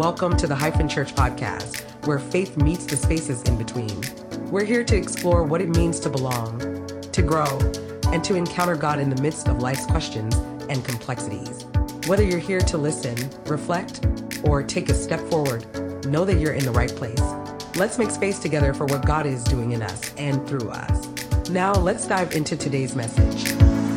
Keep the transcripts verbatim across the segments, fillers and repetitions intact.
Welcome to the Hyphen Church podcast, where faith meets the spaces in between. We're here to explore what it means to belong, to grow, and to encounter God in the midst of life's questions and complexities. Whether you're here to listen, reflect, or take a step forward, know that you're in the right place. Let's make space together for what God is doing in us and through us. Now, let's dive into today's message.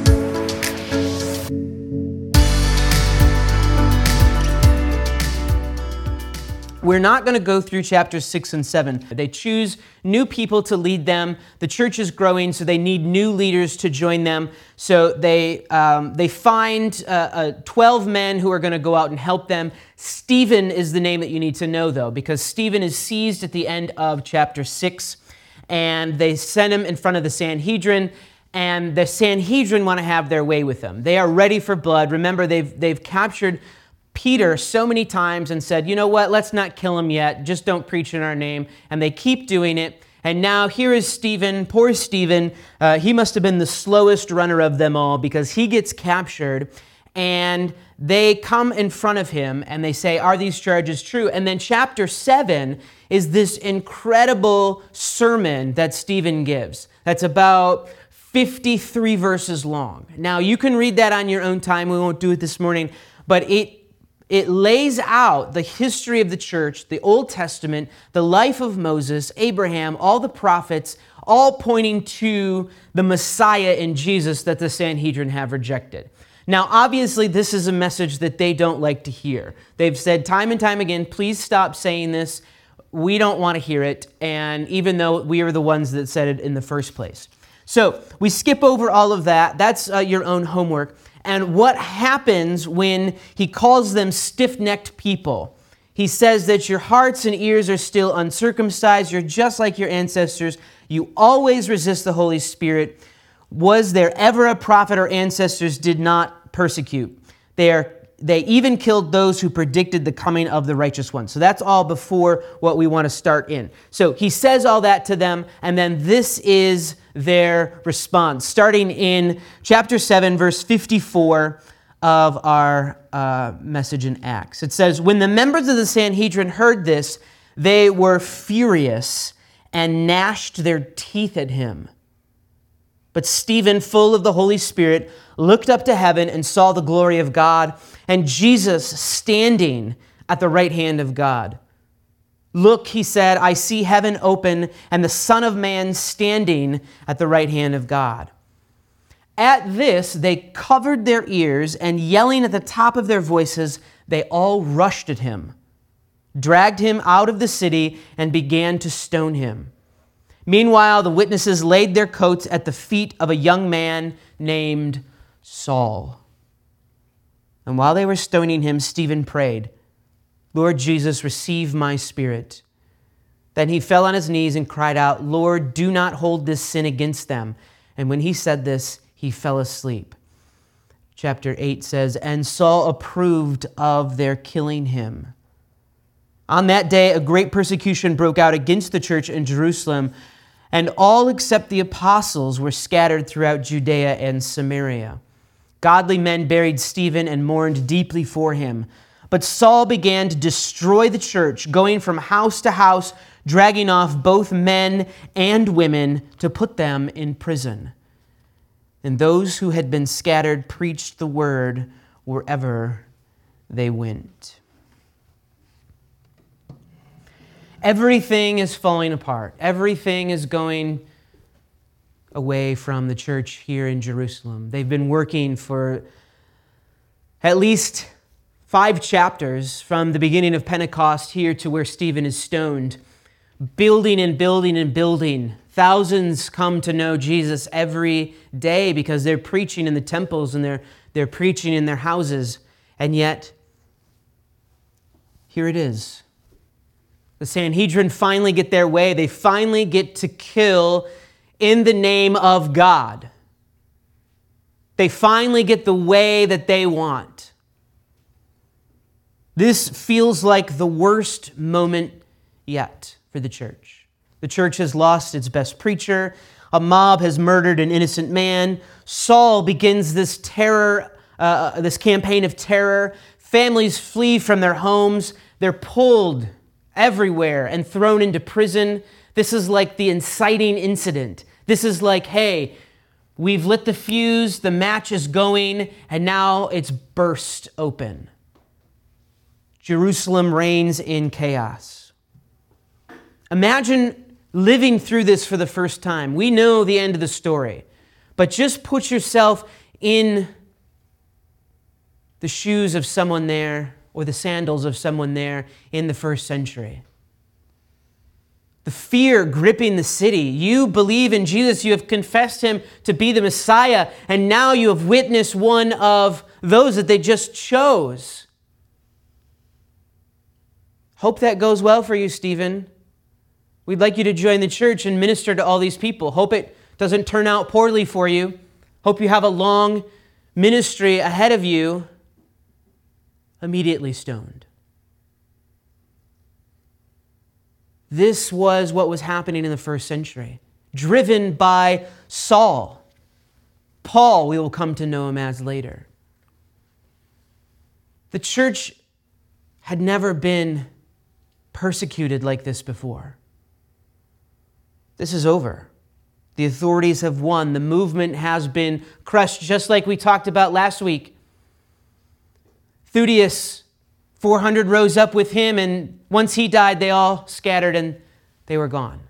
We're not going to go through chapters six and seven. They choose new people to lead them. The church is growing, so they need new leaders to join them. So they um, they find uh, uh, twelve men who are going to go out and help them. Stephen is the name that you need to know, though, because Stephen is seized at the end of chapter six, and they send him in front of the Sanhedrin, and the Sanhedrin want to have their way with him. They are ready for blood. Remember, they've they've captured Peter so many times and said, you know what, let's not kill him yet. Just don't preach in our name. And they keep doing it. And now here is Stephen, poor Stephen. Uh, he must have been the slowest runner of them all because he gets captured. And they come in front of him and they say, are these charges true? And then chapter seven is this incredible sermon that Stephen gives. That's about fifty-three verses long. Now, you can read that on your own time. We won't do it this morning. But it It lays out the history of the church, the Old Testament, the life of Moses, Abraham, all the prophets, all pointing to the Messiah in Jesus that the Sanhedrin have rejected. Now, obviously, this is a message that they don't like to hear. They've said time and time again, please stop saying this. We don't want to hear it. And even though we are the ones that said it in the first place. So we skip over all of that. That's uh, your own homework. And what happens when he calls them stiff-necked people? He says that your hearts and ears are still uncircumcised. You're just like your ancestors. You always resist the Holy Spirit. Was there ever a prophet or ancestors did not persecute? They are, they even killed those who predicted the coming of the righteous one. So that's all before what we want to start in. So he says all that to them, and then this is their response, starting in chapter seven, verse fifty-four of our uh, message in Acts. It says, when the members of the Sanhedrin heard this, they were furious and gnashed their teeth at him. But Stephen, full of the Holy Spirit, looked up to heaven and saw the glory of God and Jesus standing at the right hand of God. Look, he said, I see heaven open and the Son of Man standing at the right hand of God. At this, they covered their ears, and yelling at the top of their voices, they all rushed at him, dragged him out of the city, and began to stone him. Meanwhile, the witnesses laid their coats at the feet of a young man named Saul. And while they were stoning him, Stephen prayed, Lord Jesus, receive my spirit. Then he fell on his knees and cried out, Lord, do not hold this sin against them. And when he said this, he fell asleep. Chapter eight says, and Saul approved of their killing him. On that day, a great persecution broke out against the church in Jerusalem, and all except the apostles were scattered throughout Judea and Samaria. Godly men buried Stephen and mourned deeply for him. But Saul began to destroy the church, going from house to house, dragging off both men and women to put them in prison. And those who had been scattered preached the word wherever they went. Everything is falling apart. Everything is going away from the church here in Jerusalem. They've been working for at least five chapters from the beginning of Pentecost here to where Stephen is stoned, building and building and building. Thousands come to know Jesus every day because they're preaching in the temples and they're, they're preaching in their houses. And yet, here it is. The Sanhedrin finally get their way. They finally get to kill in the name of God. They finally get the way that they want. This feels like the worst moment yet for the church. The church has lost its best preacher. A mob has murdered an innocent man. Saul begins this terror, uh, this campaign of terror, Families flee from their homes. They're pulled everywhere and thrown into prison. This is like the inciting incident. This is like, hey, we've lit the fuse, the match is going, and now it's burst open. Jerusalem reigns in chaos. Imagine living through this for the first time. We know the end of the story, but just put yourself in the shoes of someone there or the sandals of someone there in the first century. The fear gripping the city. You believe in Jesus. You have confessed him to be the Messiah, and now you have witnessed one of those that they just chose. Hope that goes well for you, Stephen. We'd like you to join the church and minister to all these people. Hope it doesn't turn out poorly for you. Hope you have a long ministry ahead of you. Immediately stoned. This was what was happening in the first century, driven by Saul. Paul, we will come to know him as later. The church had never been persecuted like this before. This is over. The authorities have won. The movement has been crushed, just like we talked about last week. Theudius, four hundred rose up with him, and once he died, they all scattered and they were gone.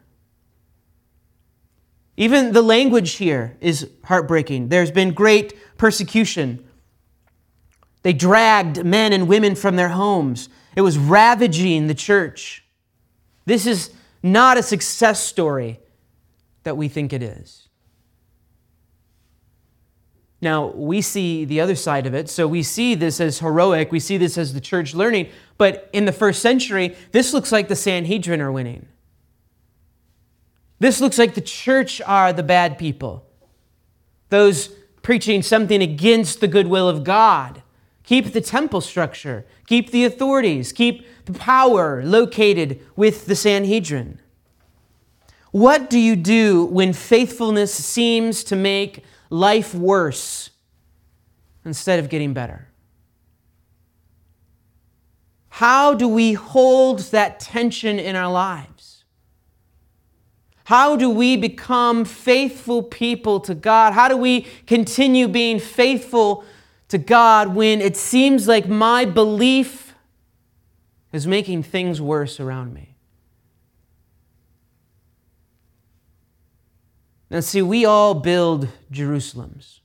Even the language here is heartbreaking. There's been great persecution. They dragged men and women from their homes. It was ravaging the church. This is not a success story that we think it is. Now, we see the other side of it, so we see this as heroic, we see this as the church learning, but in the first century, this looks like the Sanhedrin are winning. This looks like the church are the bad people, those preaching something against the goodwill of God. Keep the temple structure, keep the authorities, keep the power located with the Sanhedrin. What do you do when faithfulness seems to make life worse instead of getting better? How do we hold that tension in our lives? How do we become faithful people to God? How do we continue being faithful to God when it seems like my belief is making things worse around me? Now, see, we all build Jerusalems.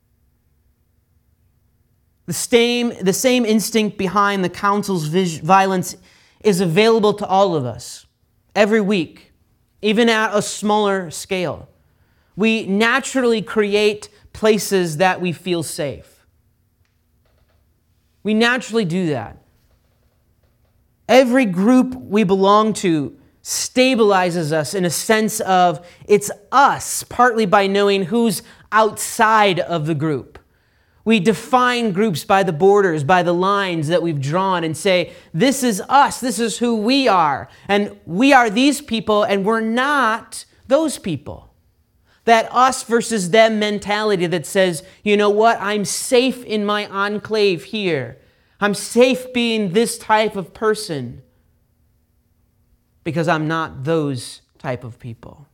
The same, the same instinct behind the council's violence is available to all of us every week, even at a smaller scale. We naturally create places that we feel safe. We naturally do that. Every group we belong to stabilizes us in a sense of it's us, partly by knowing who's outside of the group. We define groups by the borders, by the lines that we've drawn and say, this is us, this is who we are, and we are these people, and we're not those people. That us versus them mentality that says, you know what, I'm safe in my enclave here. I'm safe being this type of person, because I'm not those type of people.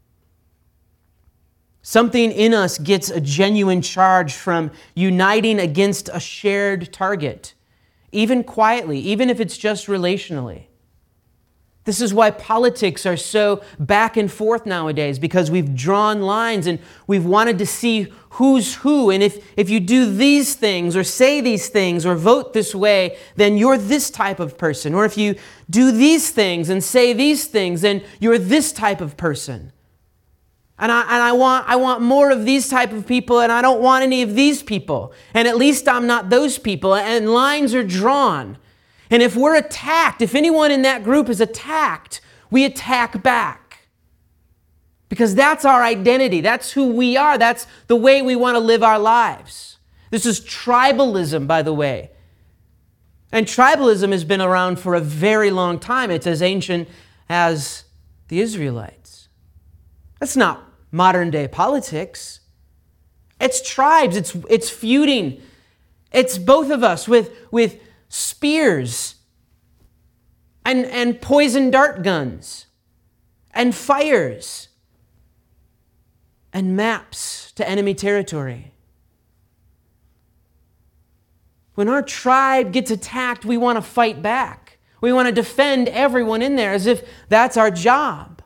Something in us gets a genuine charge from uniting against a shared target, even quietly, even if it's just relationally. This is why politics are so back and forth nowadays, because we've drawn lines and we've wanted to see who's who. And if, if you do these things or say these things or vote this way, then you're this type of person. Or if you do these things and say these things, then you're this type of person. And I, and I want, I want more of these type of people, and I don't want any of these people. And at least I'm not those people. And lines are drawn. And if we're attacked, if anyone in that group is attacked, we attack back. Because that's our identity. That's who we are. That's the way we want to live our lives. This is tribalism, by the way. And tribalism has been around for a very long time. It's as ancient as the Israelites. That's not modern day politics. It's tribes. It's, it's feuding. It's both of us with, with spears and, and poison dart guns and fires and maps to enemy territory. When our tribe gets attacked, we want to fight back. We want to defend everyone in there as if that's our job,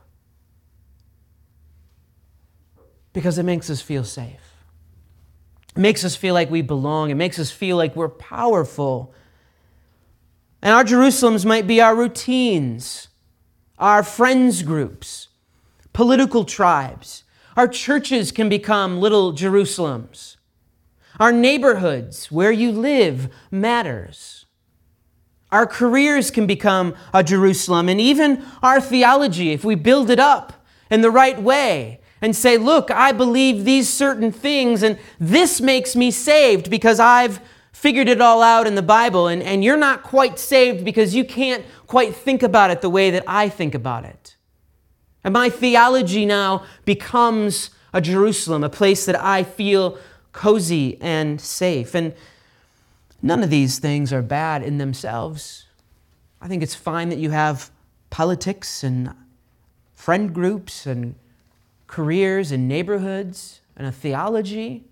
because it makes us feel safe. It makes us feel like we belong. It makes us feel like we're powerful. And our Jerusalems might be our routines, our friends groups, political tribes. Our churches can become little Jerusalems. Our neighborhoods, where you live, matters. Our careers can become a Jerusalem, and even our theology, if we build it up in the right way and say, look, I believe these certain things, and this makes me saved because I've figured it all out in the Bible, and, and you're not quite saved because you can't quite think about it the way that I think about it. And my theology now becomes a Jerusalem, a place that I feel cozy and safe. And none of these things are bad in themselves. I think it's fine that you have politics and friend groups and careers and neighborhoods and a theology.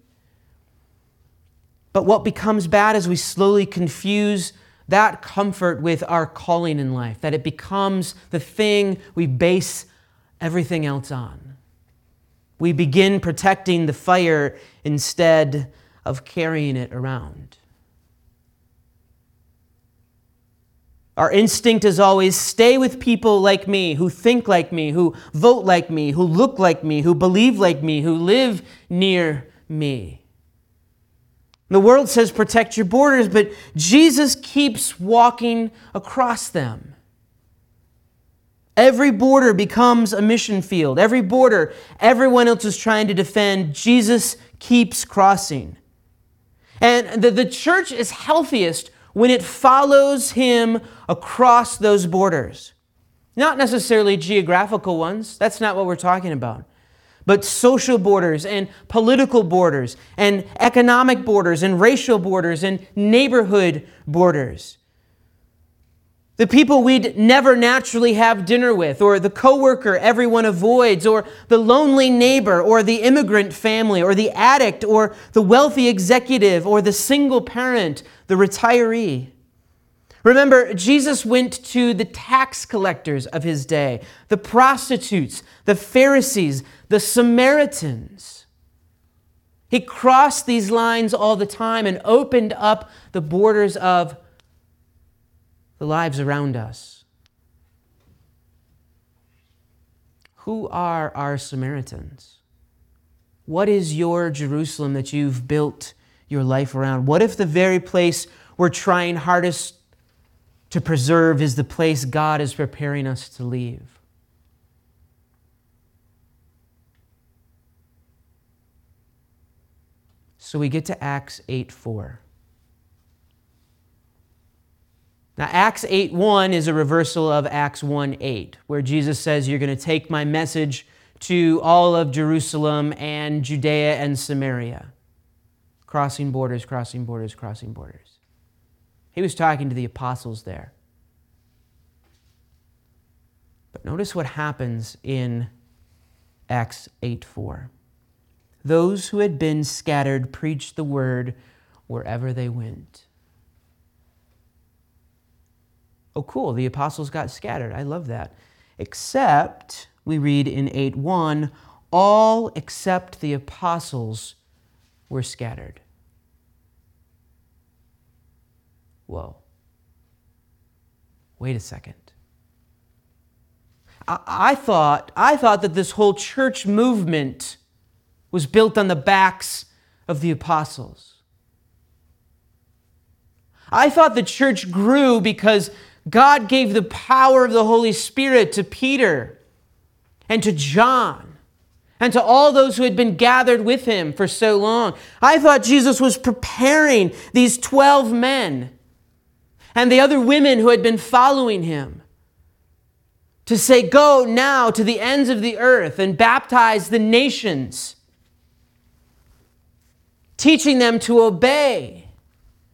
But what becomes bad is we slowly confuse that comfort with our calling in life, that it becomes the thing we base everything else on. We begin protecting the fire instead of carrying it around. Our instinct is always stay with people like me, who think like me, who vote like me, who look like me, who believe like me, who live near me. The world says protect your borders, but Jesus keeps walking across them. Every border becomes a mission field. Every border everyone else is trying to defend, Jesus keeps crossing. And the, the church is healthiest when it follows him across those borders. Not necessarily geographical ones. That's not what we're talking about. But social borders and political borders and economic borders and racial borders and neighborhood borders. The people we'd never naturally have dinner with, or the coworker everyone avoids, or the lonely neighbor, or the immigrant family, or the addict, or the wealthy executive, or the single parent, the retiree. Remember, Jesus went to the tax collectors of his day, the prostitutes, the Pharisees, the Samaritans. He crossed these lines all the time and opened up the borders of the lives around us. Who are our Samaritans? What is your Jerusalem that you've built your life around? What if the very place we're trying hardest to preserve is the place God is preparing us to leave? So we get to Acts eight four. Now, Acts eight one is a reversal of Acts one eight, where Jesus says, you're going to take my message to all of Jerusalem and Judea and Samaria. Crossing borders, crossing borders, crossing borders. He was talking to the apostles there. But notice what happens in Acts eight four. Those who had been scattered preached the word wherever they went. Oh, cool, the apostles got scattered. I love that. Except, we read in eight one, all except the apostles were scattered. Whoa. Wait a second. I, I thought, I thought that this whole church movement was built on the backs of the apostles. I thought the church grew because God gave the power of the Holy Spirit to Peter and to John and to all those who had been gathered with him for so long. I thought Jesus was preparing these twelve men and the other women who had been following him to say, go now to the ends of the earth and baptize the nations, teaching them to obey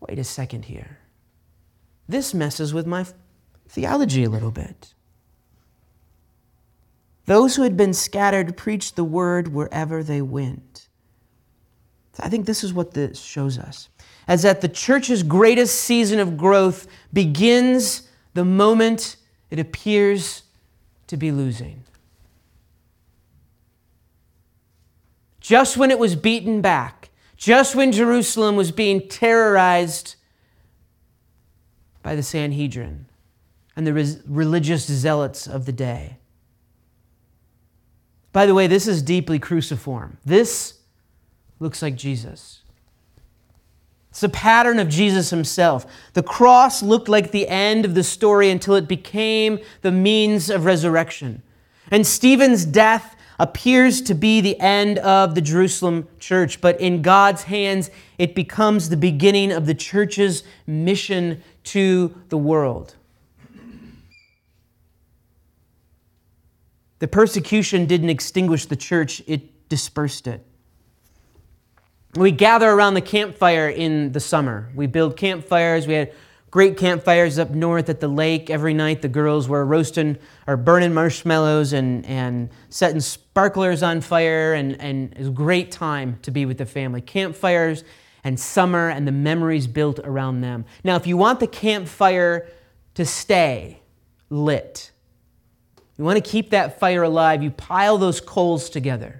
wait a second here. This messes with my theology a little bit. Those who had been scattered preached the word wherever they went. I think this is what this shows us. As that the church's greatest season of growth begins the moment it appears to be losing. Just when it was beaten back, just when Jerusalem was being terrorized by the Sanhedrin and the res- religious zealots of the day. By the way, this is deeply cruciform. This looks like Jesus. It's a pattern of Jesus himself. The cross looked like the end of the story until it became the means of resurrection. And Stephen's death appears to be the end of the Jerusalem church, but in God's hands, it becomes the beginning of the church's mission to the world. The persecution didn't extinguish the church, it dispersed it. We gather around the campfire in the summer. We build campfires. We had great campfires up north at the lake. Every night the girls were roasting or burning marshmallows and, and setting sparklers on fire, and, and it was a great time to be with the family. Campfires and summer and the memories built around them. Now, if you want the campfire to stay lit, you want to keep that fire alive, you pile those coals together.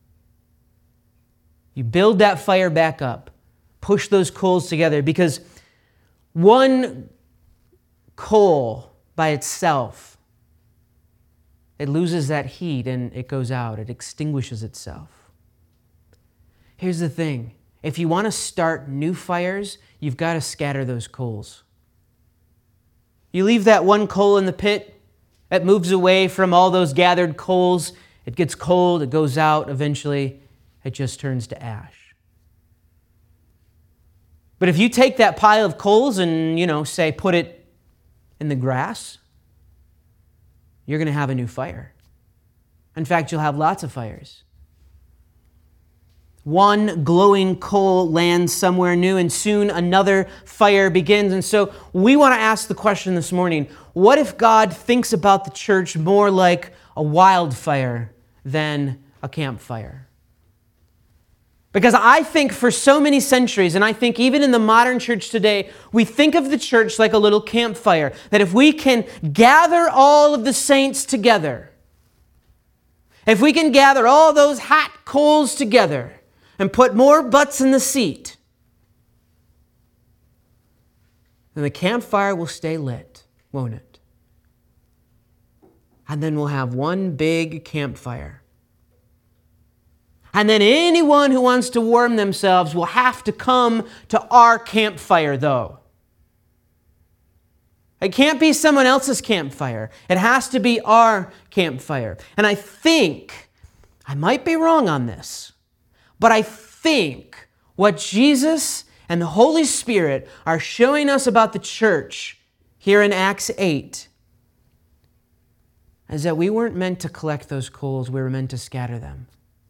You build that fire back up, push those coals together, because one coal by itself, it loses that heat and it goes out, it extinguishes itself. Here's the thing, if you want to start new fires, you've got to scatter those coals. You leave that one coal in the pit, it moves away from all those gathered coals. It gets cold, it goes out, eventually it just turns to ash. But if you take that pile of coals and, you know, say, put it in the grass, you're going to have a new fire. In fact, you'll have lots of fires. One glowing coal lands somewhere new, and soon another fire begins. And so we want to ask the question this morning, what if God thinks about the church more like a wildfire than a campfire? Because I think for so many centuries, and I think even in the modern church today, we think of the church like a little campfire. That if we can gather all of the saints together, if we can gather all those hot coals together and put more butts in the seat, then the campfire will stay lit, won't it? And then we'll have one big campfire. And then anyone who wants to warm themselves will have to come to our campfire, though. It can't be someone else's campfire. It has to be our campfire. And I think, I might be wrong on this, but I think what Jesus and the Holy Spirit are showing us about the church here in Acts eight is that we weren't meant to collect those coals, we were meant to scatter them.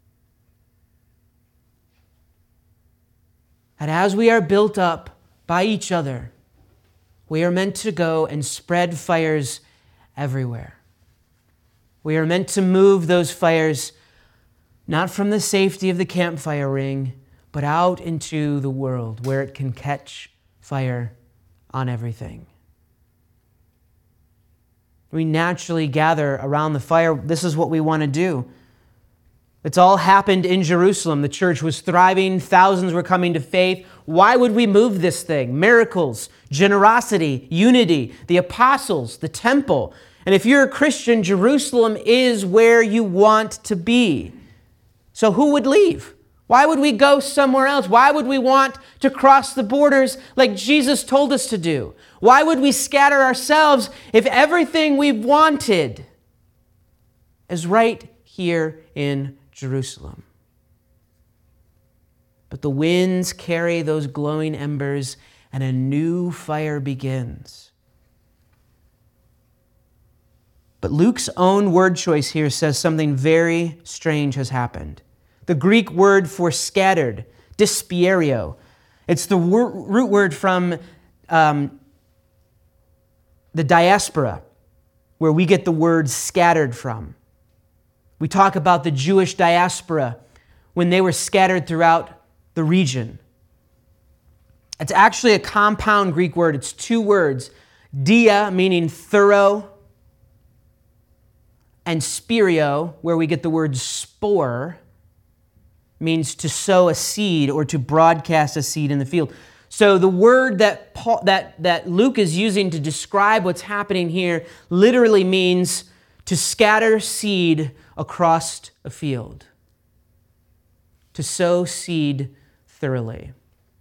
And as we are built up by each other, we are meant to go and spread fires everywhere. We are meant to move those fires not from the safety of the campfire ring, but out into the world where it can catch fire on everything. We naturally gather around the fire. This is what we want to do. It's all happened in Jerusalem. The church was thriving. Thousands were coming to faith. Why would we move this thing? Miracles, generosity, unity, the apostles, the temple. And if you're a Christian, Jerusalem is where you want to be. So who would leave? Why would we go somewhere else? Why would we want to cross the borders like Jesus told us to do? Why would we scatter ourselves if everything we've wanted is right here in Jerusalem? But the winds carry those glowing embers and a new fire begins. But Luke's own word choice here says something very strange has happened. The Greek word for scattered, dyspierio, It's the wor- root word from um, the diaspora, where we get the word scattered from. We talk about the Jewish diaspora when they were scattered throughout the region. It's actually a compound Greek word. It's two words, dia, meaning thorough, and spirio, where we get the word spore, means to sow a seed or to broadcast a seed in the field. So the word that Paul, that, that Luke is using to describe what's happening here literally means to scatter seed across a field. To sow seed thoroughly.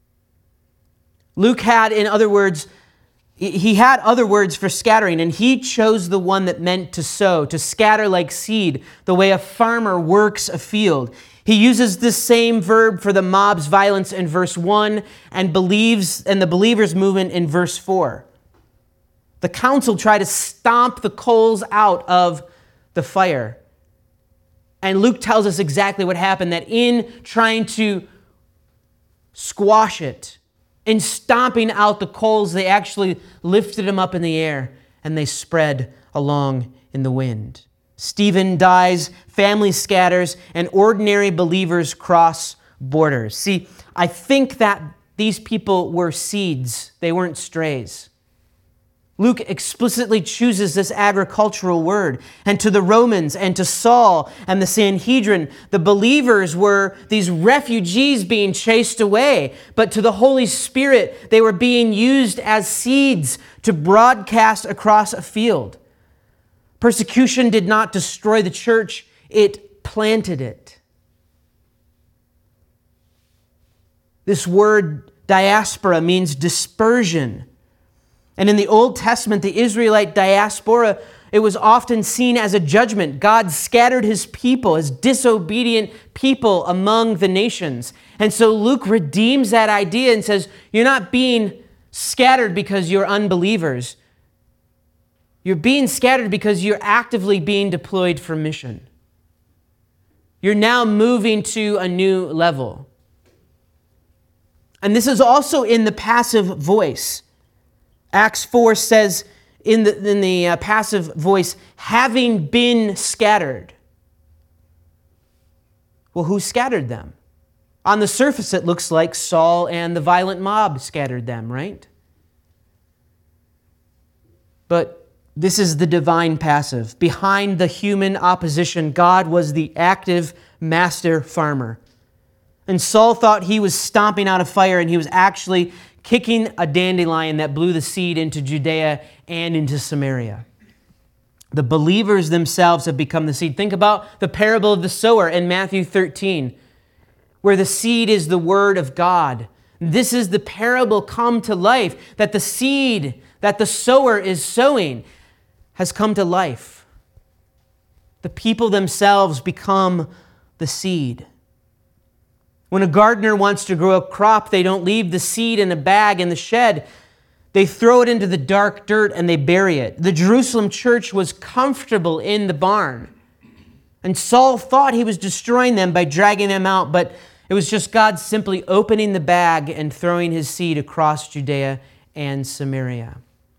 Luke had, in other words, he had other words for scattering, and he chose the one that meant to sow, to scatter like seed, the way a farmer works a field. He uses this same verb for the mob's violence in verse one and believes and the believers' movement in verse four. The council tried to stomp the coals out of the fire. And Luke tells us exactly what happened, that in trying to squash it, in stomping out the coals, they actually lifted them up in the air and they spread along in the wind. Stephen dies, family scatters, and ordinary believers cross borders. See, I think that these people were seeds. They weren't strays. Luke explicitly chooses this agricultural word. And to the Romans and to Saul and the Sanhedrin, the believers were these refugees being chased away. But to the Holy Spirit, they were being used as seeds to broadcast across a field. Persecution did not destroy the church, it planted it. This word diaspora means dispersion. And in the Old Testament, the Israelite diaspora, it was often seen as a judgment. God scattered his people, his disobedient people among the nations. And so Luke redeems that idea and says, you're not being scattered because you're unbelievers. You're being scattered because you're actively being deployed for mission. You're now moving to a new level. And this is also in the passive voice. Acts four says in the, in the uh, passive voice, having been scattered. Well, who scattered them? On the surface, it looks like Saul and the violent mob scattered them, right? But this is the divine passive. Behind the human opposition, God was the active master farmer. And Saul thought he was stomping out a fire, and he was actually kicking a dandelion that blew the seed into Judea and into Samaria. The believers themselves have become the seed. Think about the parable of the sower in Matthew thirteen, where the seed is the word of God. This is the parable come to life, that the seed that the sower is sowing has come to life. The people themselves become the seed. When a gardener wants to grow a crop, they don't leave the seed in a bag in the shed. They throw it into the dark dirt and they bury it. The Jerusalem church was comfortable in the barn. And Saul thought he was destroying them by dragging them out, but it was just God simply opening the bag and throwing his seed across Judea and Samaria.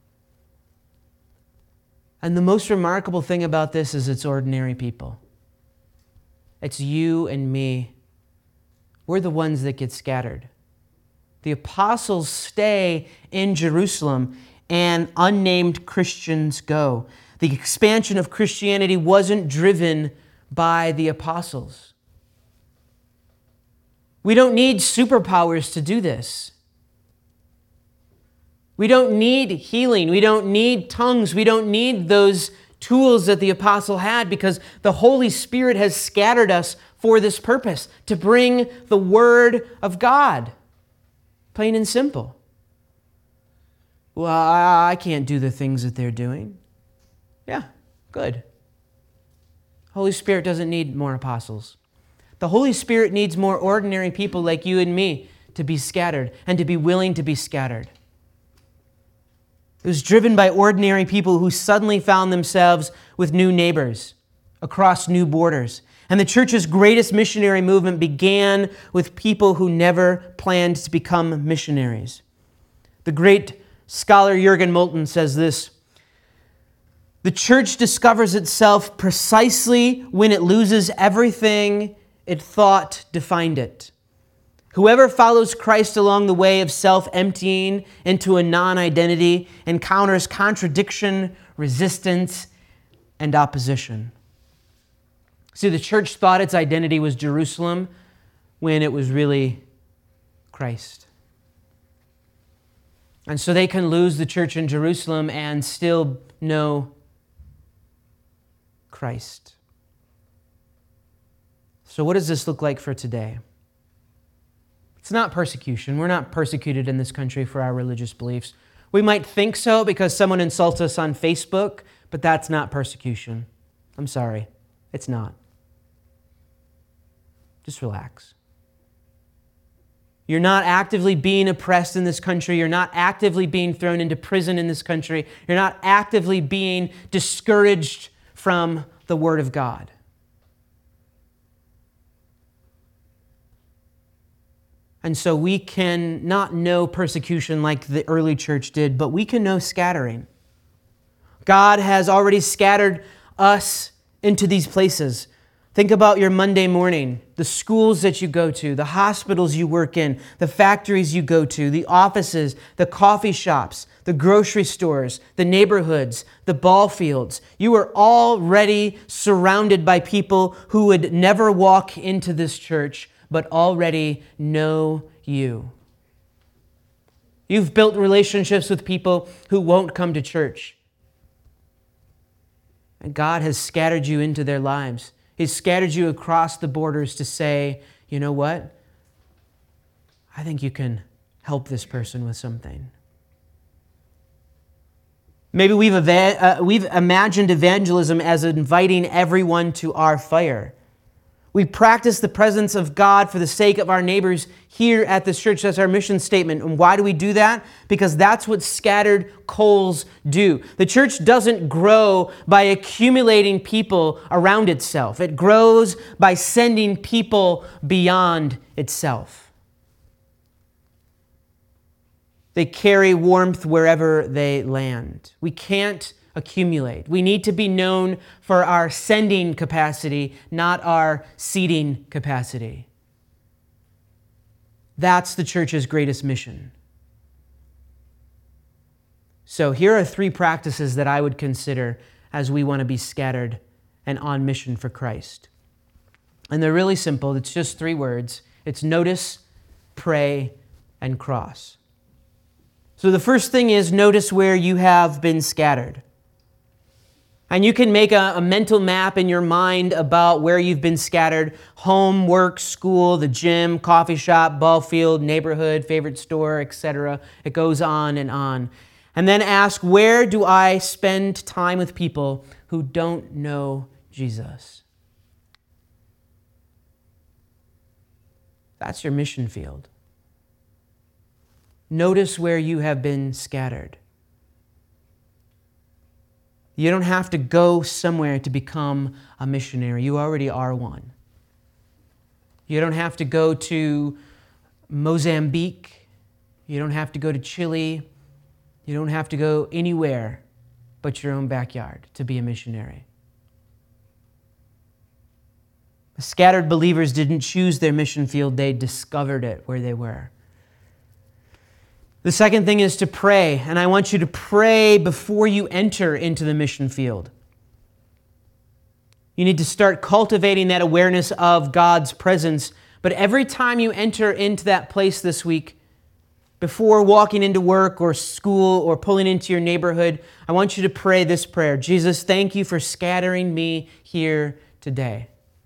And the most remarkable thing about this is it's ordinary people. It's you and me. We're the ones that get scattered. The apostles stay in Jerusalem and unnamed Christians go. The expansion of Christianity wasn't driven by the apostles. We don't need superpowers to do this. We don't need healing. We don't need tongues. We don't need those tools that the apostle had, because the Holy Spirit has scattered us for this purpose, to bring the Word of God. Plain and simple. Well, I can't do the things that they're doing. Yeah, good. Holy Spirit doesn't need more apostles. The Holy Spirit needs more ordinary people like you and me to be scattered and to be willing to be scattered. It was driven by ordinary people who suddenly found themselves with new neighbors across new borders. And the church's greatest missionary movement began with people who never planned to become missionaries. The great scholar Jürgen Moltmann says this: "The church discovers itself precisely when it loses everything it thought defined it. Whoever follows Christ along the way of self-emptying into a non-identity encounters contradiction, resistance, and opposition." See, the church thought its identity was Jerusalem when it was really Christ. And so they can lose the church in Jerusalem and still know Christ. So what does this look like for today? It's not persecution. We're not persecuted in this country for our religious beliefs. We might think so because someone insults us on Facebook, but that's not persecution. I'm sorry, it's not. Just relax. You're not actively being oppressed in this country. You're not actively being thrown into prison in this country. You're not actively being discouraged from the Word of God. And so we can not know persecution like the early church did, but we can know scattering. God has already scattered us into these places. Think about your Monday morning, the schools that you go to, the hospitals you work in, the factories you go to, the offices, the coffee shops, the grocery stores, the neighborhoods, the ball fields. You are already surrounded by people who would never walk into this church, but already know you. You've built relationships with people who won't come to church. And God has scattered you into their lives. He's scattered you across the borders to say, you know what? I think you can help this person with something. Maybe we've, eva- uh, we've imagined evangelism as inviting everyone to our fire. We practice the presence of God for the sake of our neighbors here at this church. That's our mission statement. And why do we do that? Because that's what scattered coals do. The church doesn't grow by accumulating people around itself. It grows by sending people beyond itself. They carry warmth wherever they land. We can't accumulate. We need to be known for our sending capacity, not our seating capacity. That's the church's greatest mission. So here are three practices that I would consider as we want to be scattered and on mission for Christ. And they're really simple. It's just three words. It's notice, pray, and cross. So the first thing is notice where you have been scattered. And you can make a, a mental map in your mind about where you've been scattered: home, work, school, the gym, coffee shop, ball field, neighborhood, favorite store, et cetera. It goes on and on. And then ask, where do I spend time with people who don't know Jesus? That's your mission field. Notice where you have been scattered. You don't have to go somewhere to become a missionary. You already are one. You don't have to go to Mozambique. You don't have to go to Chile. You don't have to go anywhere but your own backyard to be a missionary. The scattered believers didn't choose their mission field. They discovered it where they were. The second thing is to pray, and I want you to pray before you enter into the mission field. You need to start cultivating that awareness of God's presence. But every time you enter into that place this week, before walking into work or school or pulling into your neighborhood, I want you to pray this prayer: Jesus, thank you for scattering me here today.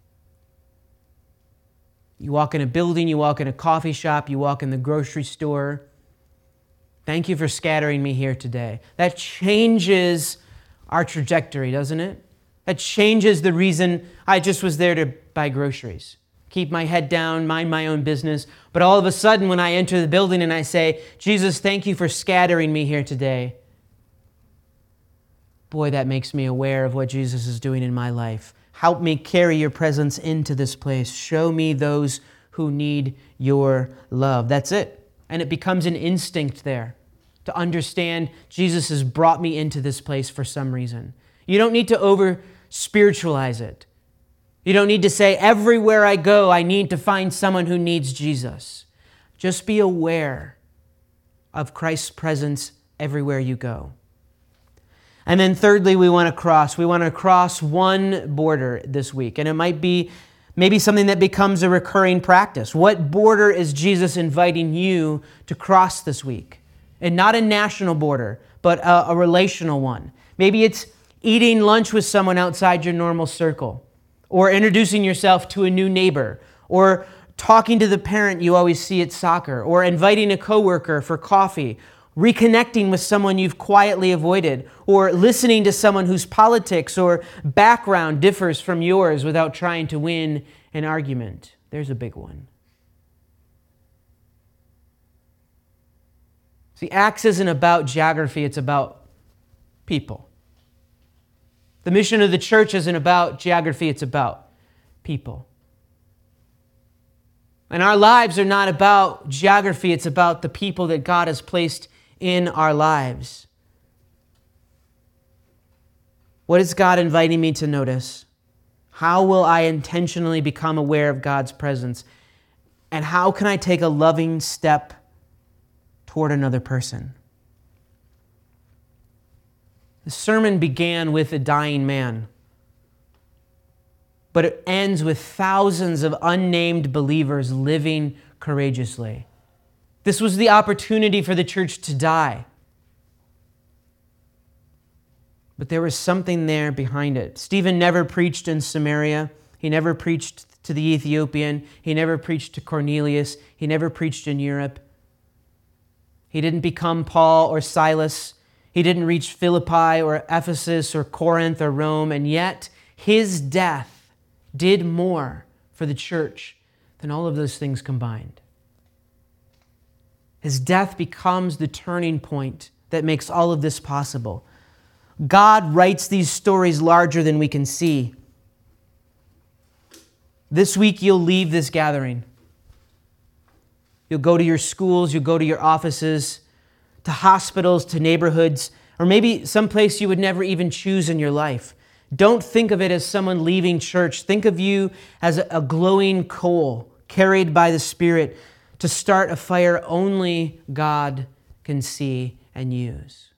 You walk in a building, you walk in a coffee shop, you walk in the grocery store. Thank you for scattering me here today. That changes our trajectory, doesn't it? That changes the reason I just was there to buy groceries. Keep my head down, mind my own business. But all of a sudden, when I enter the building and I say, Jesus, thank you for scattering me here today, boy, that makes me aware of what Jesus is doing in my life. Help me carry your presence into this place. Show me those who need your love. That's it. And it becomes an instinct there to understand Jesus has brought me into this place for some reason. You don't need to over spiritualize it. You don't need to say, everywhere I go, I need to find someone who needs Jesus. Just be aware of Christ's presence everywhere you go. And then thirdly, we want to cross. We want to cross one border this week. And it might be maybe something that becomes a recurring practice. What border is Jesus inviting you to cross this week? And not a national border, but a, a relational one. Maybe it's eating lunch with someone outside your normal circle, or introducing yourself to a new neighbor, or talking to the parent you always see at soccer, or inviting a coworker for coffee, reconnecting with someone you've quietly avoided, or listening to someone whose politics or background differs from yours without trying to win an argument. There's a big one. See, Acts isn't about geography, it's about people. The mission of the church isn't about geography, it's about people. And our lives are not about geography, it's about the people that God has placed in our lives. What is God inviting me to notice? How will I intentionally become aware of God's presence? And how can I take a loving step toward another person? The sermon began with a dying man, but it ends with thousands of unnamed believers living courageously. This was the opportunity for the church to die. But there was something there behind it. Stephen never preached in Samaria. He never preached to the Ethiopian. He never preached to Cornelius. He never preached in Europe. He didn't become Paul or Silas. He didn't reach Philippi or Ephesus or Corinth or Rome, and yet his death did more for the church than all of those things combined. His death becomes the turning point that makes all of this possible. God writes these stories larger than we can see. This week you'll leave this gathering. You'll go to your schools, you'll go to your offices, to hospitals, to neighborhoods, or maybe someplace you would never even choose in your life. Don't think of it as someone leaving church. Think of you as a glowing coal carried by the Spirit to start a fire only God can see and use.